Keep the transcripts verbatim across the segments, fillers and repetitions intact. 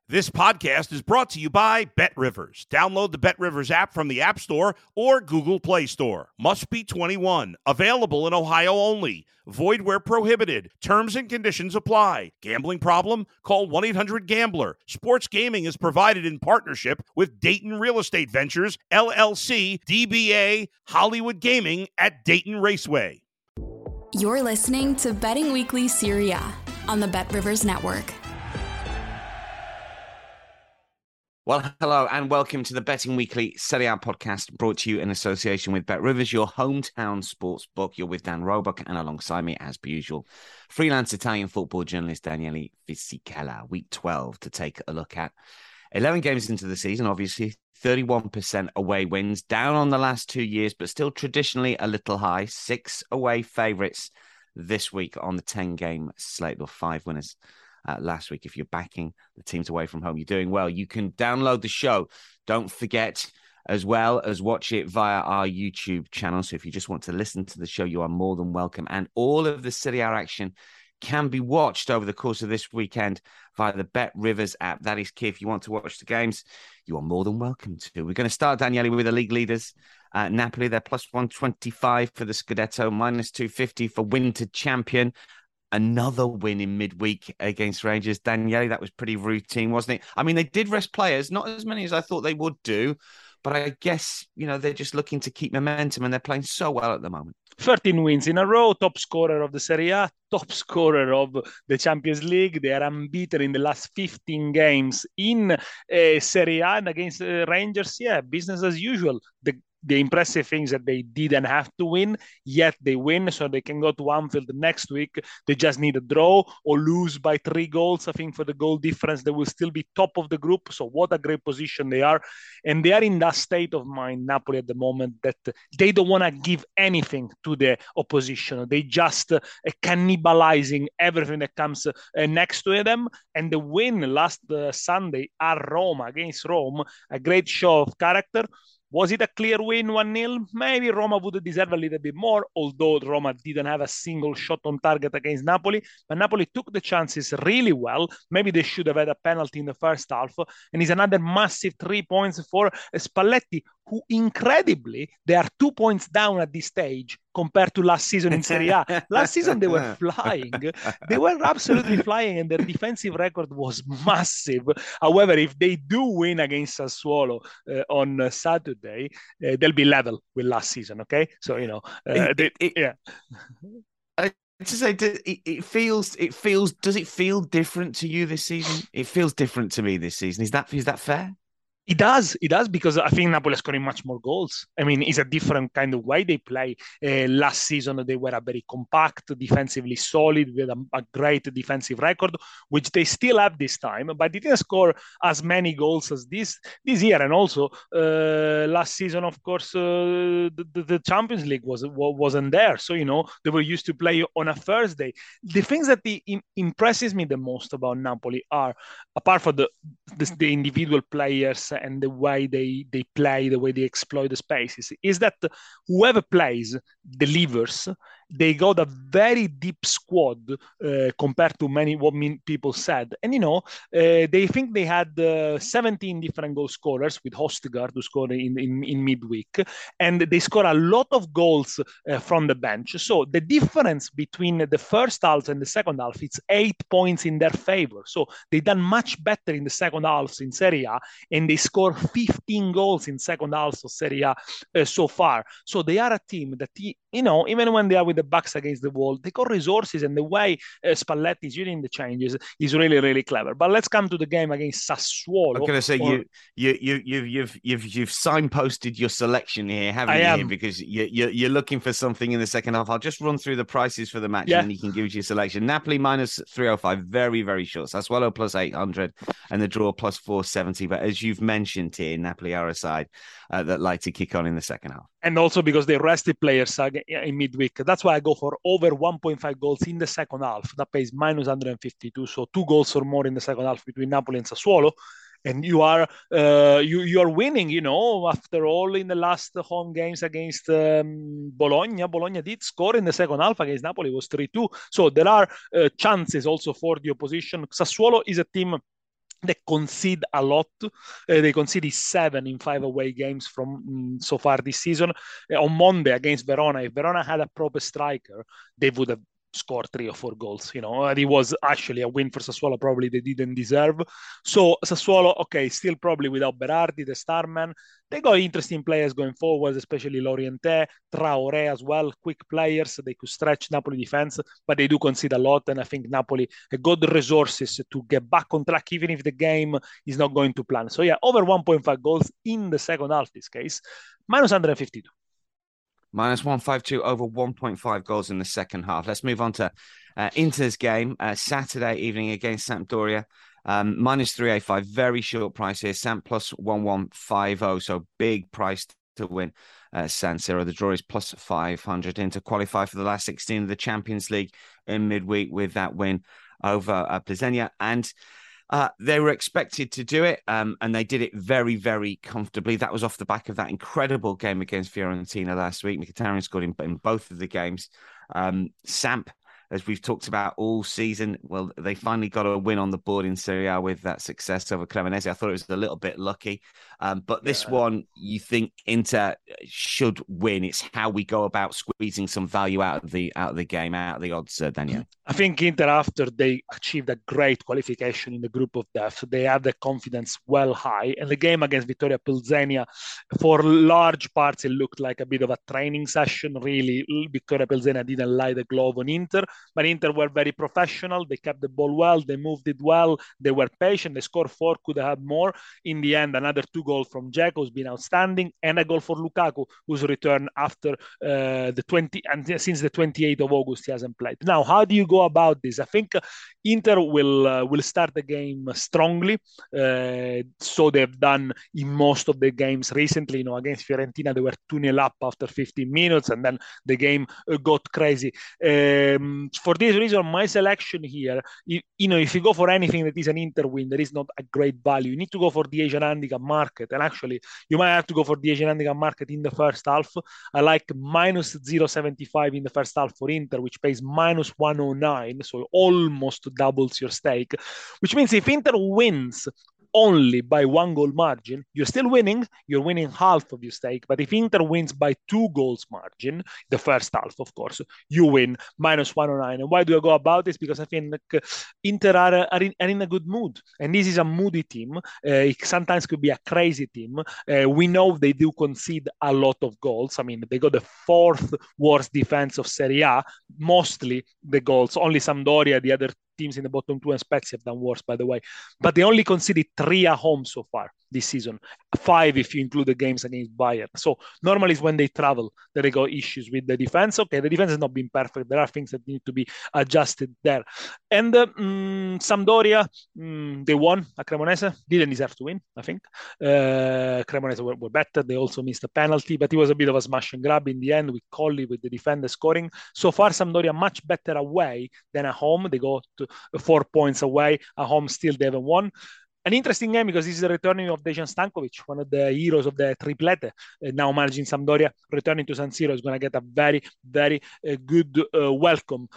This podcast is brought to you by BetRivers. Download the BetRivers app from the App Store or Google Play Store. Must be twenty-one. Available in Ohio only. Void where prohibited. Terms and conditions apply. Gambling problem? Call one eight hundred gambler. Sports gaming is provided in partnership with Dayton Real Estate Ventures, L L C, D B A, Hollywood Gaming at Dayton Raceway. You're listening to Betting Weekly Serie A on the BetRivers Network. Well, hello and welcome to the Betting Weekly Serie A podcast, brought to you in association with BetRivers, your hometown sports book. You're with Dan Roebuck, and alongside me, as per usual, freelance Italian football journalist Daniele Fisichella. Week twelve to take a look at. eleven games into the season, obviously, thirty-one percent away wins, down on the last two years, but still traditionally a little high. Six away favourites this week on the ten-game slate, or five winners. Uh, last week. If you're backing the teams away from home, you're doing well. You can download the show. Don't forget, as well as watch it via our YouTube channel. So if you just want to listen to the show, you are more than welcome. And all of the Serie A action can be watched over the course of this weekend via the BetRivers app. That is key. If you want to watch the games, you are more than welcome to. We're going to start, Daniele, with the league leaders. Uh, Napoli, they're plus one twenty-five for the Scudetto, minus two fifty for winter champion. Another win in midweek against Rangers. Daniele, that was pretty routine, wasn't it? I mean, they did rest players, not as many as I thought they would do, but I guess, you know, they're just looking to keep momentum, and they're playing so well at the moment. thirteen wins in a row, top scorer of the Serie A, top scorer of the Champions League. They are unbeaten in the last fifteen games in uh, Serie A, and against uh, Rangers, yeah, business as usual. The The impressive things that they didn't have to win, yet they win, so they can go to Anfield next week. They just need a draw or lose by three goals. I think for the goal difference, they will still be top of the group. So what a great position they are. And they are in that state of mind, Napoli, at the moment, that they don't want to give anything to the opposition. They just uh, cannibalizing everything that comes uh, next to them. And the win last uh, Sunday at Rome, against Rome, a great show of character. Was it a clear win, one nil? Maybe Roma would deserve a little bit more, although Roma didn't have a single shot on target against Napoli. But Napoli took the chances really well. Maybe they should have had a penalty in the first half. And it's another massive three points for Spalletti, who incredibly, they are two points down at this stage compared to last season in Serie A. Last season, they were flying. They were absolutely flying, and their defensive record was massive. However, if they do win against Sassuolo uh, on uh, Saturday, uh, they'll be level with last season, okay? So, you know, uh, it, they, it, yeah. I, to say, it, it feels, it feels, does it feel different to you this season? It feels different to me this season. Is that, is that fair? It does, it does, because I think Napoli is scoring much more goals. I mean, it's a different kind of way they play. Uh, last season, they were a very compact, defensively solid, with a, a great defensive record, which they still have this time, but they didn't score as many goals as this this year. And also, uh, last season, of course, uh, the, the Champions League was, wasn't there. So, you know, they were used to play on a Thursday. The things that the, in, impresses me the most about Napoli are, apart from the, the, the individual players and the way they, they play, the way they exploit the spaces, is that whoever plays delivers. They got a very deep squad uh, compared to many what people said. And, you know, uh, they think they had uh, seventeen different goal scorers, with Hostegard who scored in, in, in midweek. And they score a lot of goals uh, from the bench. So the difference between the first half and the second half, it's eight points in their favor. So they done much better in the second half in Serie A, and they score fifteen goals in second half of Serie A uh, so far. So they are a team that, you know, even when they are with the backs against the wall, they got resources, and the way uh, Spalletti is using the changes is really, really clever. But let's come to the game against Sassuolo. I'm going to say or... you, you, you, you've, you've, you've, you've signposted your selection here, haven't I you? am. Here, because you, you, you're looking for something in the second half. I'll just run through the prices for the match, yeah. and you can give us your selection. Napoli minus three oh five, very, very short. Sassuolo plus eight hundred, and the draw plus four seventy. But as you've mentioned here, Napoli are a side uh, that like to kick on in the second half. And also because they rested players in midweek. That's why I go for over one point five goals in the second half. That pays minus one hundred fifty-two. So two goals or more in the second half between Napoli and Sassuolo. And you are uh, you you are winning, you know, after all, in the last home games against um, Bologna. Bologna did score in the second half against Napoli. It was three two. So there are uh, chances also for the opposition. Sassuolo is a team They concede a lot. Uh, they conceded seven in five away games from um, so far this season. Uh, on Monday against Verona, if Verona had a proper striker, they would have scored three or four goals. You know, and it was actually a win for Sassuolo. Probably they didn't deserve. So Sassuolo, okay, still probably without Berardi, the star man. They got interesting players going forward, especially Lorientè, Traoré as well, quick players. They could stretch Napoli defense, but they do concede a lot. And I think Napoli have got the resources to get back on track, even if the game is not going to plan. So yeah, over one point five goals in the second half, this case, minus one hundred fifty-two. Minus one fifty-two, over one point five goals in the second half. Let's move on to uh, Inter's game, uh, Saturday evening against Sampdoria. Um, minus three eighty-five, very short price here. Samp plus one one five zero, so big price to win uh, San Siro. The draw is plus five hundred in to qualify for the last sixteen of the Champions League in midweek with that win over uh, Plzeň. And uh, they were expected to do it, um, and they did it very, very comfortably. That was off the back of that incredible game against Fiorentina last week. Mkhitaryan scored in, in both of the games. Um, Samp, as we've talked about all season, well, they finally got a win on the board in Serie A with that success over Cremonese. I thought it was a little bit lucky. Um, but this yeah. one, you think Inter should win. It's how we go about squeezing some value out of the out of the game, out of the odds, uh, Daniel. I think Inter, after they achieved a great qualification in the group of death, they have the confidence well high. And the game against Vittoria Plzeň, for large parts, it looked like a bit of a training session. Really, Vittoria Plzeň didn't lie the glove on Inter. But Inter were very professional. They kept the ball well. They moved it well. They were patient. They scored four, could have had more. In the end, another two goals from Dzeko, who's been outstanding, and a goal for Lukaku, who's returned after uh, the twenty and since the twenty-eighth of August he hasn't played. Now, how do you go about this? I think Inter will uh, will start the game strongly. Uh, so they've done in most of the games recently. You know, against Fiorentina, they were two nil up after fifteen minutes, and then the game uh, got crazy. Um, for this reason, my selection here, you, you know, if you go for anything that is an Inter win, there is not a great value. You need to go for the Asian handicap market. And actually, you might have to go for the Asian handicap market in the first half. I like minus zero point seven five in the first half for Inter, which pays minus one oh nine. So almost doubles your stake, which means if Inter wins only by one goal margin, you're still winning. You're winning half of your stake. But if Inter wins by two goals margin, the first half, of course, you win minus one oh nine. And why do I go about this? Because I think Inter are, are, in, are in a good mood. And this is a moody team. Uh, it sometimes could be a crazy team. Uh, we know they do concede a lot of goals. I mean, they got the fourth worst defense of Serie A, mostly the goals. Only Sampdoria, the other teams in the bottom two, and Spezia have done worse, by the way. But they only conceded three at home so far this season. Five if you include the games against Bayern. So normally it's when they travel that they got issues with the defense. Okay, the defense has not been perfect. There are things that need to be adjusted there. And uh, um, Sampdoria, um, they won at Cremonese. Didn't deserve to win, I think. Uh, Cremonese were, were better. They also missed a penalty, but it was a bit of a smash and grab in the end with Colli, with the defender scoring. So far, Sampdoria much better away than at home. They got four points away. At home, still they haven't won. An interesting game because this is the returning of Dejan Stankovic, one of the heroes of the triplete, uh, now managing Sampdoria, returning to San Siro is going to get a very, very uh, good uh, welcome.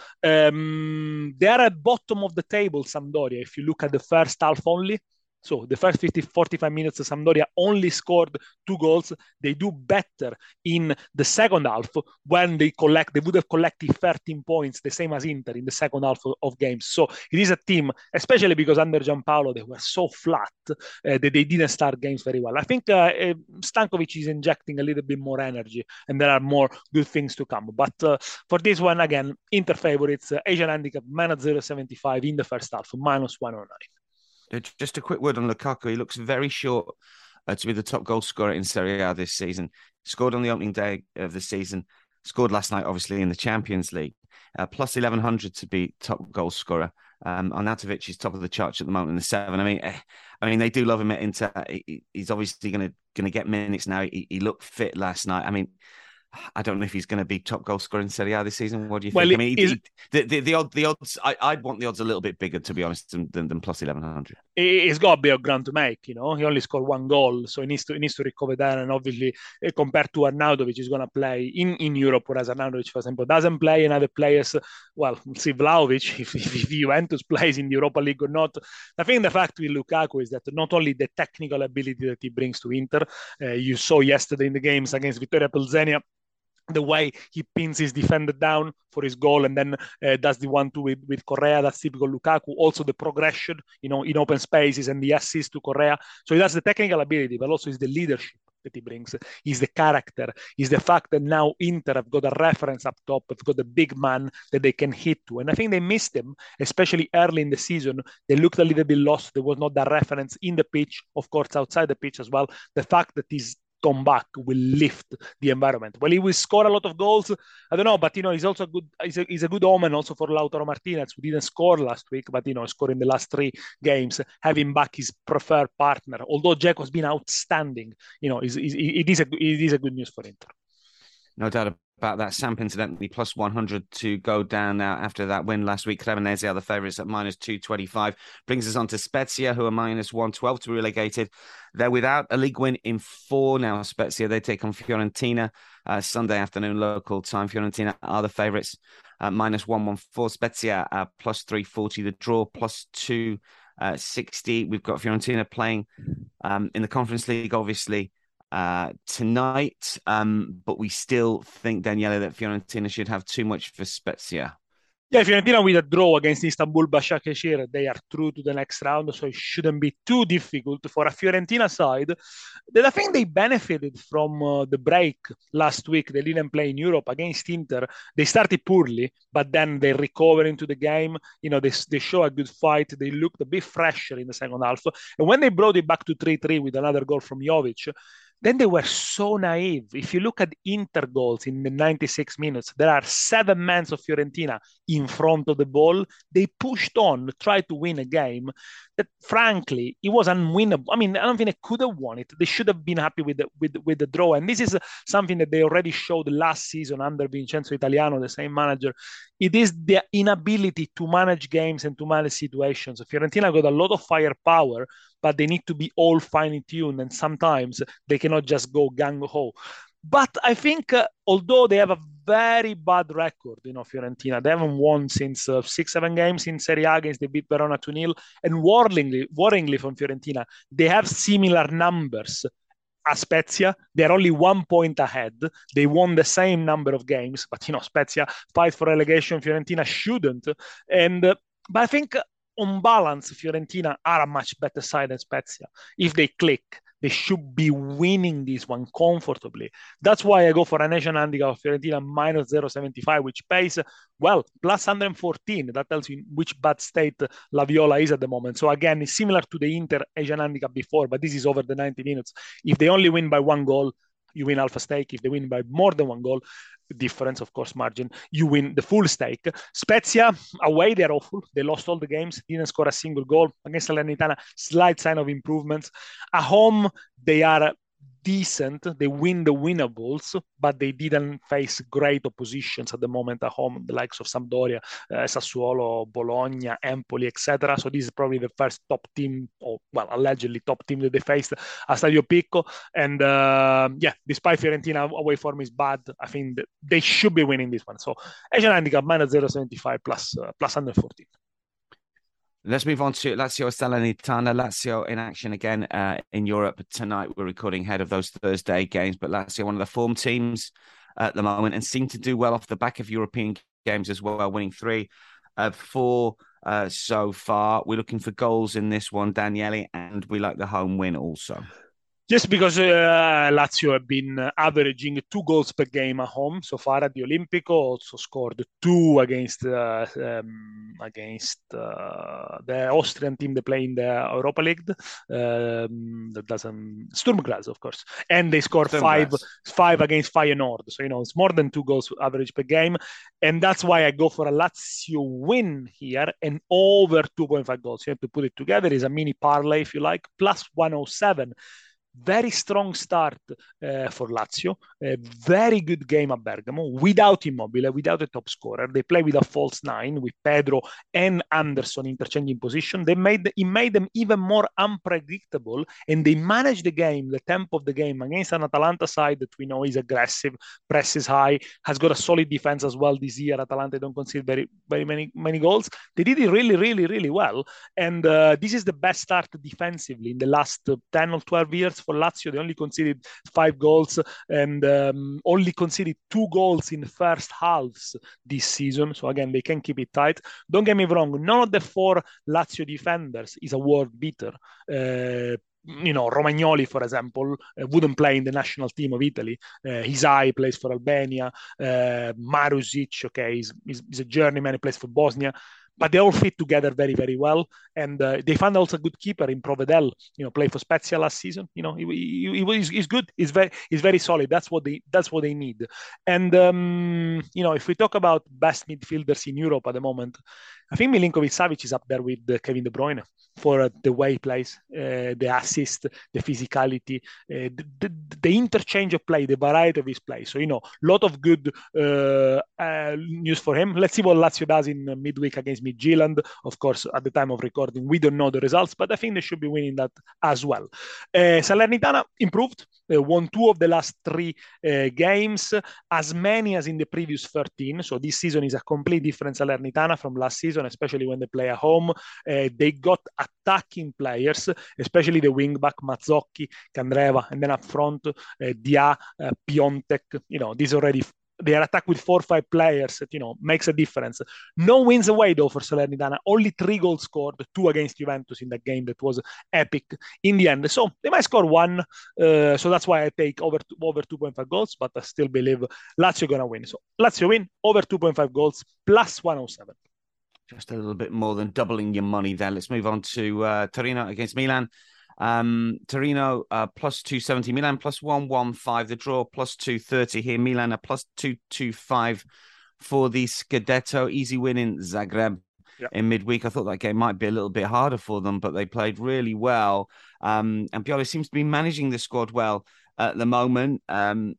Um, they are at bottom of the table, Sampdoria, if you look at the first half only. So the first fifty, forty-five minutes, Sampdoria only scored two goals. They do better in the second half when they collect, they would have collected thirteen points, the same as Inter in the second half of, of games. So it is a team, especially because under Giampaolo, they were so flat uh, that they didn't start games very well. I think uh, uh, Stankovic is injecting a little bit more energy and there are more good things to come. But uh, for this one, again, Inter favorites, uh, Asian handicap, minus zero point seven five in the first half, minus one oh nine. Just a quick word on Lukaku. He looks very short uh, to be the top goal scorer in Serie A this season. Scored on the opening day of the season. Scored last night, obviously, in the Champions League. Uh, plus eleven hundred to be top goal scorer. Um, Arnautovic is top of the charts at the moment in the seven. I mean, eh, I mean, they do love him at Inter. He, he's obviously going to going to get minutes now. He, he looked fit last night. I mean, I don't know if he's going to be top goal scorer in Serie A this season. What do you Well, think? I mean, he, is, he, the, the the odd the odds. I, I'd want the odds a little bit bigger, to be honest, than, than, than plus eleven hundred. He's got a bit of ground to make, you know. He only scored one goal, so he needs to he needs to recover that. And obviously, uh, compared to Arnautovic, he's going to play in, in Europe, whereas Arnautovic, for example, doesn't play. And other players, well, see Vlahovic, if, if, if Juventus plays in the Europa League or not. I think the fact with Lukaku is that not only the technical ability that he brings to Inter, uh, you saw yesterday in the games against Vittoria Plzeňa, the way he pins his defender down for his goal and then uh, does the one-two with, with Correa. That's typical Lukaku. Also the progression, you know, in open spaces and the assist to Correa. So he has the technical ability, but also is the leadership that he brings. Is the character. Is the fact that now Inter have got a reference up top. Have got a big man that they can hit to. And I think they missed him, especially early in the season. They looked a little bit lost. There was not that reference in the pitch, of course, outside the pitch as well. The fact that he's come back will lift the environment. Well, he will score a lot of goals. I don't know, but you know, he's also good. He's a, he's a good omen also for Lautaro Martinez, who didn't score last week, but you know, scored in the last three games, having back his preferred partner. Although Dzeko's been outstanding, you know, it is a it is a good news for Inter. No doubt about that. Samp, incidentally, plus one hundred to go down now after that win last week. Cremonese are the favourites at minus two twenty-five. Brings us on to Spezia, who are minus one twelve to be relegated. They're without a league win in four now, Spezia. They take on Fiorentina uh, Sunday afternoon local time. Fiorentina are the favourites at minus one fourteen. Spezia uh, plus three forty. The draw plus two sixty. We've got Fiorentina playing um, in the Conference League, obviously, Uh, tonight, um, but we still think, Daniele, that Fiorentina should have too much for Spezia. Yeah, Fiorentina with a draw against Istanbul Başakşehir, they are through to the next round, so it shouldn't be too difficult for a Fiorentina side that I think they benefited from uh, the break last week. They didn't play in Europe against Inter. They started poorly, but then they recovered into the game. You know, they, they show a good fight. They looked a bit fresher in the second half. And when they brought it back to three three with another goal from Jovic, then they were so naive. If you look at Inter goals in the ninety-six minutes, there are seven men of Fiorentina in front of the ball. They pushed on, tried to win a game that, frankly, it was unwinnable. I mean, I don't think they could have won it. They should have been happy with the, with, with the draw. And this is something that they already showed last season under Vincenzo Italiano, the same manager. It is the inability to manage games and to manage situations. Fiorentina got a lot of firepower, but they need to be all fine-tuned, and sometimes they cannot just go gang-ho. But I think, uh, although they have a very bad record, you know, Fiorentina, they haven't won since uh, six, seven games in Serie A against they beat Verona two nil, and worryingly, worryingly from Fiorentina, they have similar numbers as Spezia. They're only one point ahead. They won the same number of games, but, you know, Spezia fight for relegation, Fiorentina shouldn't. And, uh, but I think, on balance, Fiorentina are a much better side than Spezia. If they click, they should be winning this one comfortably. That's why I go for an Asian handicap of Fiorentina minus zero point seven five, which pays, well, plus one hundred fourteen. That tells you which bad state La Viola is at the moment. So again, it's similar to the Inter Asian handicap before, but this is over the ninety minutes. If they only win by one goal, you win alpha stake. If they win by more than one goal, difference, of course, margin, you win the full stake. Spezia, away, they're awful. They lost all the games, didn't score a single goal. Against Salernitana, slight sign of improvements. At home, they are decent. They win the winnables, but they didn't face great oppositions at the moment at home, the likes of Sampdoria, uh, Sassuolo, Bologna, Empoli, et cetera. So this is probably the first top team, or well, allegedly top team that they faced at Stadio Pico. And uh, yeah, despite Fiorentina away form is bad, I think that they should be winning this one. So Asian handicap minus zero point seven five plus uh, plus one hundred fourteen. Let's move on to Lazio Salernitana. Lazio in action again uh, in Europe tonight. We're recording ahead of those Thursday games, but Lazio, one of the form teams at the moment, and seem to do well off the back of European games as well, winning three of four uh, so far. We're looking for goals in this one, Daniele, and we like the home win also. Just because uh, Lazio have been uh, averaging two goals per game at home so far at the Olimpico, also scored two against uh, um, against uh, the Austrian team they play in the Europa League. Um, that doesn't Sturm Graz, of course, and they scored Sturm five Graz. five against Feyenoord. So you know it's more than two goals average per game, and that's why I go for a Lazio win here and over two point five goals. You have to put it together. It's a mini parlay if you like, plus one oh seven. very strong start uh, for Lazio. A very good game at Bergamo without Immobile, without a top scorer. They play with a false nine with Pedro and Anderson interchanging position. They made it made them even more unpredictable, and they managed the game, the tempo of the game against an Atalanta side that we know is aggressive, presses high, has got a solid defense as well this year. Atalanta don't concede very very many many goals. They did it really really really well, and uh, this is the best start defensively in the last uh, ten or twelve years for Lazio. They only conceded five goals and um, only conceded two goals in the first halves this season. So again, they can keep it tight. Don't get me wrong, none of the four Lazio defenders is a world beater. Uh, you know, Romagnoli, for example, uh, wouldn't play in the national team of Italy. Uh, Hisai plays for Albania. Uh, Marusic, okay, he's, he's, he's a journeyman, he plays for Bosnia. But they all fit together very, very well. And uh, they found also a good keeper in Provedel, you know, played for Spezia last season. You know, he, he, he, he's, he's good. He's very, he's very solid. That's what they, that's what they need. And, um, you know, if we talk about best midfielders in Europe at the moment, I think Milinkovic-Savic is up there with uh, Kevin De Bruyne for uh, the way he plays, uh, the assist, the physicality, uh, the, the, the interchange of play, the variety of his play. So, you know, a lot of good uh, uh, news for him. Let's see what Lazio does in uh, midweek against Midtjylland. Of course, at the time of recording, we don't know the results, but I think they should be winning that as well. Uh, Salernitana improved, uh, won two of the last three uh, games, as many as in the previous thirteen. So this season is a completely different Salernitana from last season, especially when they play at home. Uh, they got attacking players, especially the wing back Mazzocchi, Candreva, and then up front, uh, Dia, uh, Piontek. You know, these already their attack with four or five players that, you know, makes a difference. No wins away though for Salernitana. Only three goals scored, two against Juventus in that game that was epic in the end. So they might score one. Uh, so that's why I take over over two point five goals, but I still believe Lazio gonna win. So Lazio win over two point five goals plus one oh seven. Just a little bit more than doubling your money there. Let's move on to uh, Torino against Milan. Um, Torino uh, plus two seventy, Milan plus one fifteen, the draw plus two thirty here. Milan a plus two twenty-five for the Scudetto. Easy win in Zagreb yep. in midweek. I thought that game might be a little bit harder for them, but they played really well. Um, and Pioli seems to be managing the squad well at the moment. Um,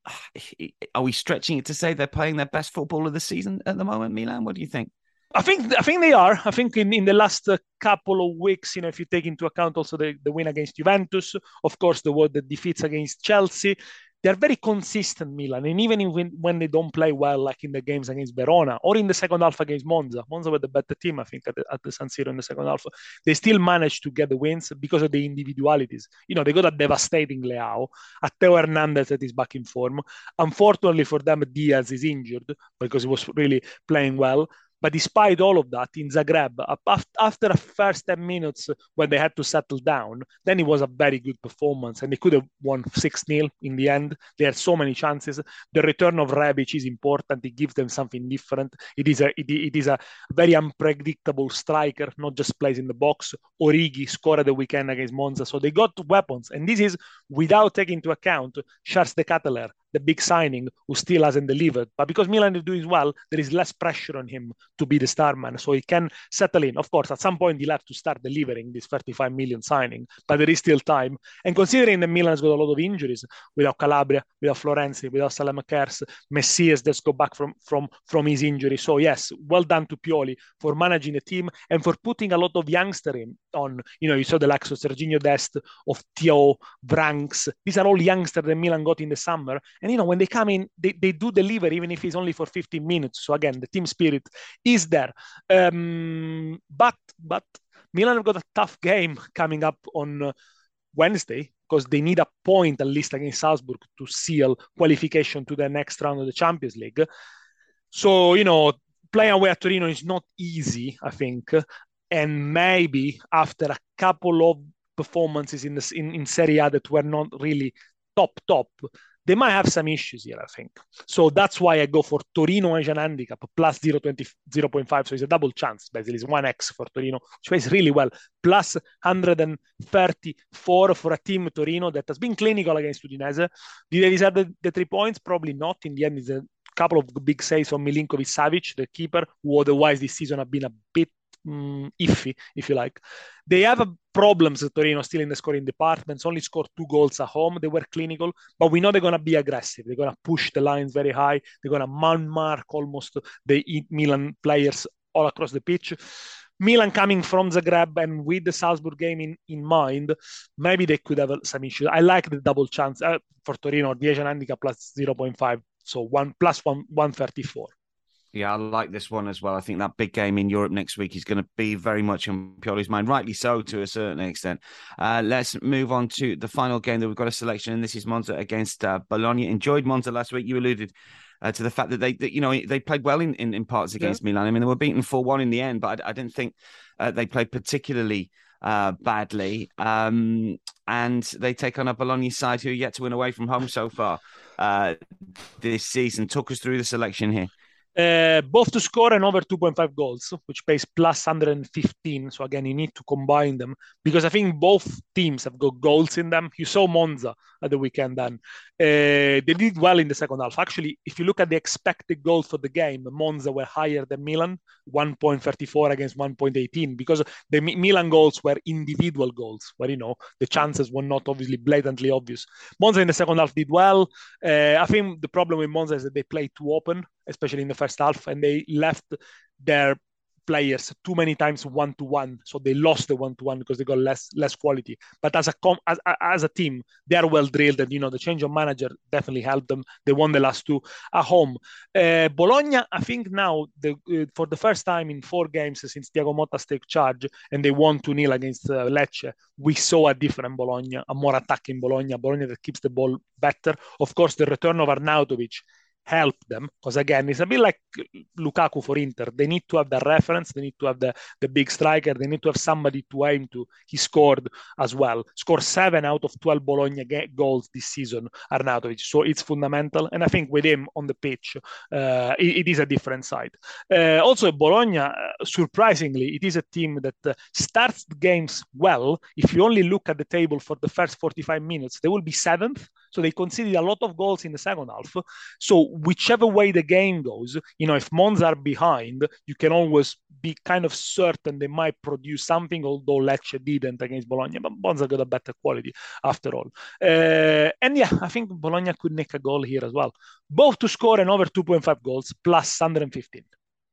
are we stretching it to say they're playing their best football of the season at the moment, Milan? What do you think? I think I think they are. I think in, in the last uh, couple of weeks, you know, if you take into account also the, the win against Juventus, of course, the, the defeats against Chelsea, they're very consistent, Milan. And even when, when they don't play well, like in the games against Verona or in the second half against Monza, Monza were the better team, I think, at the, at the San Siro in the second half, they still managed to get the wins because of the individualities. You know, they got a devastating Leao, a Theo Hernandez that is back in form. Unfortunately for them, Diaz is injured because he was really playing well. But despite all of that, in Zagreb, after a first ten minutes when they had to settle down, then it was a very good performance and they could have won six nil in the end. They had so many chances. The return of Rebic is important. It gives them something different. It is a, it, it is a very unpredictable striker, not just plays in the box. Origi scored at the weekend against Monza. So they got weapons. And this is without taking into account Charles de Ketelaere, the big signing, who still hasn't delivered. But because Milan is doing well, there is less pressure on him to be the star man. So he can settle in. Of course, at some point, he'll have to start delivering this thirty-five million signing, but there is still time. And considering that Milan has got a lot of injuries, without Calabria, without Florenzi, without Saelemaekers, Messias just go back from, from, from his injury. So yes, well done to Pioli for managing the team and for putting a lot of youngster in on, you know, you saw the likes of Serginho Dest, of Theo, Branks. These are all youngsters that Milan got in the summer. And, you know, when they come in, they, they do deliver, even if it's only for fifteen minutes. So, again, the team spirit is there. Um, but but Milan have got a tough game coming up on uh, Wednesday because they need a point at least against Salzburg to seal qualification to the next round of the Champions League. So, you know, playing away at Torino is not easy, I think. And maybe after a couple of performances in, the, in, in Serie A that were not really top, top, they might have some issues here, I think. So that's why I go for Torino Asian handicap plus zero point five. So it's a double chance. Basically, it's one x for Torino, which plays really well. Plus one thirty-four for a team Torino that has been clinical against Udinese. Did they deserve the, the three points? Probably not. In the end, it's a couple of big saves from Milinkovic-Savic, the keeper, who otherwise this season have been a bit um, iffy, if you like. They have a problems at Torino still in the scoring departments, only scored two goals at home. They were clinical, but we know they're going to be aggressive. They're going to push the lines very high. They're going to man-mark almost the Milan players all across the pitch. Milan coming from Zagreb and with the Salzburg game in, in mind, maybe they could have some issues. I like the double chance uh, for Torino, dieci handicap plus zero point five, so one plus one, one thirty-four. Yeah, I like this one as well. I think that big game in Europe next week is going to be very much on Pioli's mind, rightly so to a certain extent. Uh, let's move on to the final game that we've got a selection, and this is Monza against uh, Bologna. Enjoyed Monza last week. You alluded Uh, to the fact that they, that, you know, they played well in, in, in parts against yeah. Milan. I mean, they were beaten four one in the end, but I, I didn't think uh, they played particularly uh, badly. Um, and they take on a Bologna side who are yet to win away from home so far uh, this season. Talk us through the selection here. Uh, both to score and over two point five goals, which pays plus one hundred fifteen. So again, you need to combine them because I think both teams have got goals in them. You saw Monza at the weekend then. Uh, they did well in the second half. Actually, if you look at the expected goals for the game, Monza were higher than Milan, one point three four against one point one eight, because the Milan goals were individual goals, where, you know, the chances were not obviously blatantly obvious. Monza in the second half did well. Uh, I think the problem with Monza is that they play too open, especially in the first half, and they left their players too many times one to one, so they lost the one to one because they got less less quality. But as a com- as as a team, they are well drilled, and you know the change of manager definitely helped them. They won the last two at home. Uh, Bologna, I think now the uh, for the first time in four games since Thiago Motta took charge, and they won two nil against uh, Lecce, we saw a different Bologna, a more attacking Bologna, Bologna that keeps the ball better. Of course, the return of Arnautovic help them, because again, it's a bit like Lukaku for Inter. They need to have the reference, they need to have the, the big striker, they need to have somebody to aim to. He scored as well. Scored seven out of twelve Bologna goals this season, Arnautovic. So it's fundamental. And I think with him on the pitch, uh, it, it is a different side. Uh, also, Bologna, uh, surprisingly, it is a team that uh, starts the games well. If you only look at the table for the first forty-five minutes, they will be seventh. So they conceded a lot of goals in the second half. So whichever way the game goes, you know, if Monza are behind, you can always be kind of certain they might produce something, although Lecce didn't against Bologna, but Monza got a better quality after all. Uh, and yeah, I think Bologna could nick a goal here as well. Both to score and over two point five goals, plus one hundred fifteen.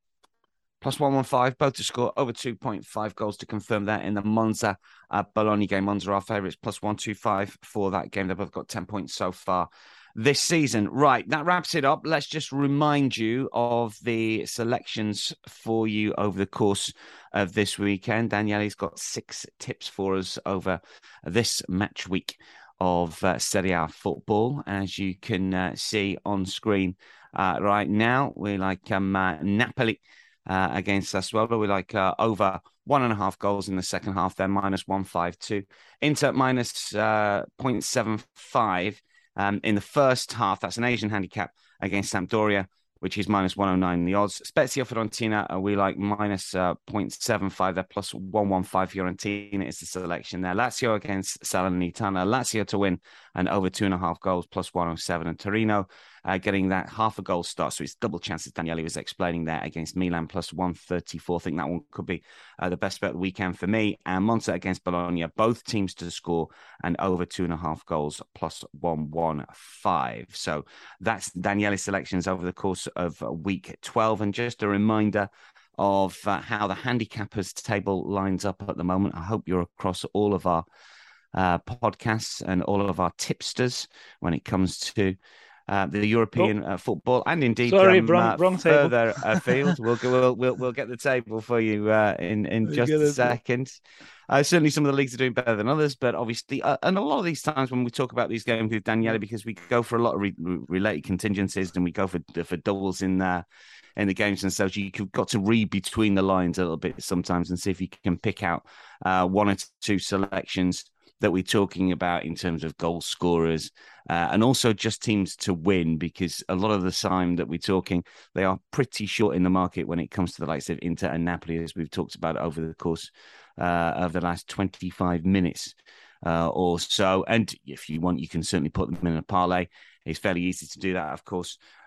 Plus one fifteen, both to score over two point five goals to confirm that in the Monza uh, Bologna game. Monza are our favourites, plus one twenty-five for that game. They've both got ten points so far this season. Right, that wraps it up. Let's just remind you of the selections for you over the course of this weekend. Daniele's got six tips for us over this match week of uh, Serie A football. As you can uh, see on screen uh, right now, we like um, uh, Napoli Uh, against Sassuolo. We like uh, over one and a half goals in the second half. They're minus one fifty-two. Inter minus uh, zero point seven five um, in the first half. That's an Asian handicap against Sampdoria, which is minus one oh nine in the odds. Spezia Fiorentina, uh, we like minus uh, zero point seven five. They're plus one fifteen. Fiorentina is the selection there. Lazio against Salernitana. Lazio to win and over two and a half goals, plus one oh seven. And Torino uh, getting that half a goal start. So it's double chances, Daniele was explaining there, against Milan, plus one thirty-four. I think that one could be uh, the best bet of the weekend for me. And Monza against Bologna, both teams to score and over two and a half goals, plus one fifteen. So that's Daniele's selections over the course of week twelve. And just a reminder of uh, how the handicappers table lines up at the moment. I hope you're across all of our uh, podcasts and all of our tipsters when it comes to uh, the European oh. uh, football, and indeed Sorry, um, wrong, uh, wrong further afield. We'll, we'll we'll we'll get the table for you uh, in in just a second. Uh, certainly, some of the leagues are doing better than others, but obviously, uh, and a lot of these times when we talk about these games with Daniele, because we go for a lot of re- related contingencies and we go for for doubles in there. In the games and so you've got to read between the lines a little bit sometimes and see if you can pick out uh, one or two selections that we're talking about in terms of goal scorers uh, and also just teams to win, because a lot of the time that we're talking, they are pretty short in the market when it comes to the likes of Inter and Napoli, as we've talked about over the course uh, of the last twenty-five minutes uh, or so. And if you want, you can certainly put them in a parlay. It's fairly easy to do that, of course.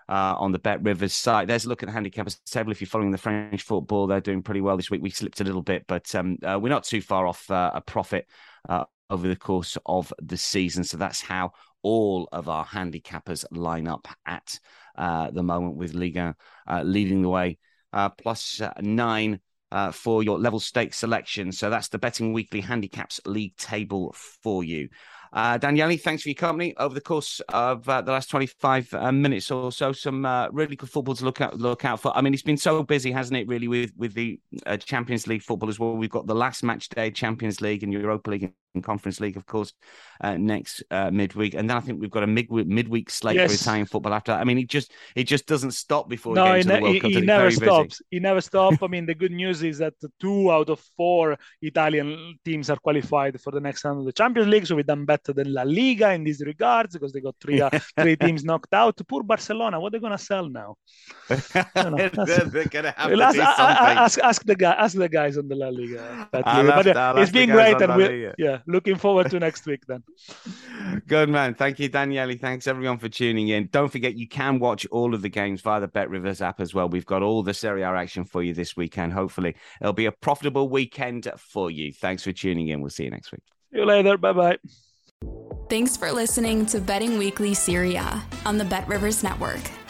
uh, on the Bet Rivers site. There's a look at the handicappers table. If you're following the French football, they're doing pretty well this week. We slipped a little bit, but um, uh, we're not too far off uh, a profit uh, over the course of the season. So that's how all of our handicappers line up at uh, the moment, with Liga uh, leading the way, uh, plus uh, nine uh, for your level stake selection. So that's the Betting Weekly Handicaps League table for you. Uh, Daniele, thanks for your company over the course of uh, the last twenty-five uh, minutes or so. Some uh, really good football to look out look out for. I mean, it's been so busy, hasn't it, really, with, with the uh, Champions League football as well. We've got the last match day, Champions League and Europa League and Conference League, of course, uh, next uh, midweek. And then I think we've got a mid midweek slate yes. for Italian football after that. I mean, it just it just doesn't stop before no, we get into ne- the World Cup. He, he never stops. Busy. He never stops. I mean, the good news is that two out of four Italian teams are qualified for the next round of the Champions League. So we've done better than La Liga in these regards, because they got three uh, three teams knocked out. Poor Barcelona, what are they going to sell now? Know, they're going to have to ask, do something. Ask, ask the guy, ask the guys on the La Liga. But, I'll but have, uh, it's been great, and we're yeah, looking forward to next week then. Good man, thank you, Daniele. Thanks everyone for tuning in. Don't forget, you can watch all of the games via the Bet Rivers app as well. We've got all the Serie A action for you this weekend. Hopefully, it'll be a profitable weekend for you. Thanks for tuning in. We'll see you next week. See you later. Bye bye. Thanks for listening to Betting Weekly Serie A on the Bet Rivers Network.